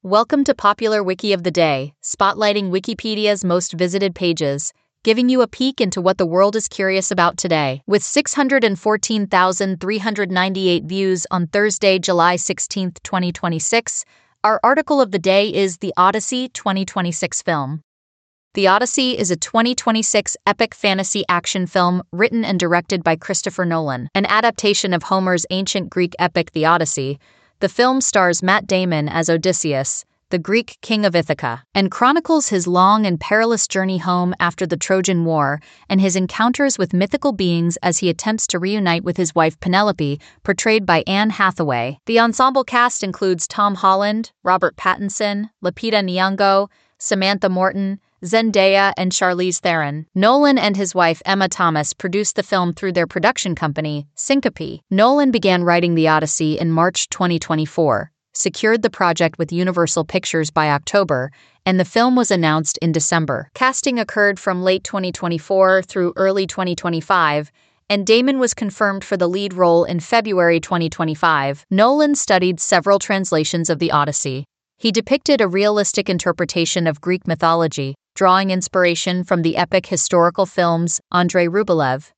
Welcome to Popular Wiki of the Day, spotlighting Wikipedia's most visited pages, giving you a peek into what the world is curious about today. With 614,398 views on Thursday, July 16, 2026, our article of the day is The Odyssey 2026 film. The Odyssey is a 2026 epic fantasy action film written and directed by Christopher Nolan, an adaptation of Homer's ancient Greek epic The Odyssey. The film stars Matt Damon as Odysseus, the Greek king of Ithaca, and chronicles his long and perilous journey home after the Trojan War and his encounters with mythical beings as he attempts to reunite with his wife Penelope, portrayed by Anne Hathaway. The ensemble cast includes Tom Holland, Robert Pattinson, Lupita Nyong'o, Samantha Morton, Zendaya, and Charlize Theron. Nolan and his wife Emma Thomas produced the film through their production company, Syncope. Nolan began writing The Odyssey in March 2024, secured the project with Universal Pictures by October, and the film was announced in December. Casting occurred from late 2024 through early 2025, and Damon was confirmed for the lead role in February 2025. Nolan studied several translations of The Odyssey. He depicted a realistic interpretation of Greek mythology, drawing inspiration from the epic historical films Andrei Rublev,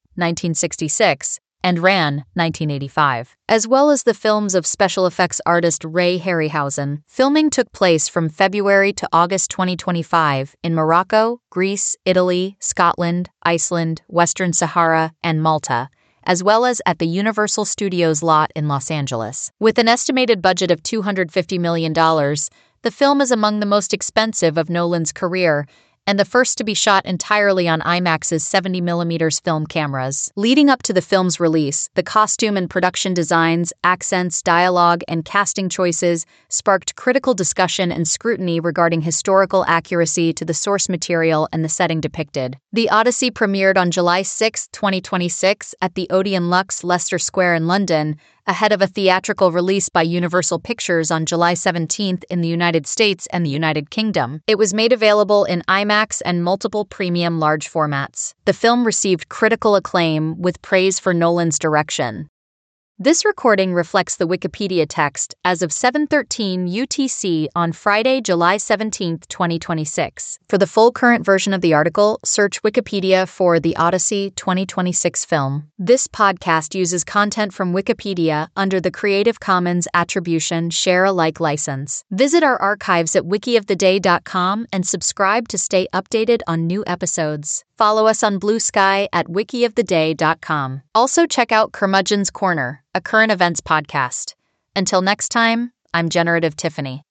1966, and Ran, 1985, as well as the films of special effects artist Ray Harryhausen. Filming took place from February to August 2025 in Morocco, Greece, Italy, Scotland, Iceland, Western Sahara, and Malta, as well as at the Universal Studios lot in Los Angeles. With an estimated budget of $250 million, the film is among the most expensive of Nolan's career, and the first to be shot entirely on IMAX's 70mm film cameras. Leading up to the film's release, the costume and production designs, accents, dialogue, and casting choices sparked critical discussion and scrutiny regarding historical accuracy to the source material and the setting depicted. The Odyssey premiered on July 6, 2026 at the Odeon Luxe, Leicester Square in London, ahead of a theatrical release by Universal Pictures on July 17th in the United States and the United Kingdom. It was made available in IMAX and multiple premium large formats. The film received critical acclaim with praise for Nolan's direction. This recording reflects the Wikipedia text as of 7:13 UTC on Friday, July 17, 2026. For the full current version of the article, search Wikipedia for The Odyssey 2026 film. This podcast uses content from Wikipedia under the Creative Commons Attribution Share Alike license. Visit our archives at wikioftheday.com and subscribe to stay updated on new episodes. Follow us on Blue Sky at wikioftheday.com. Also check out Curmudgeon's Corner, a current events podcast. Until next time, I'm Generative Tiffany.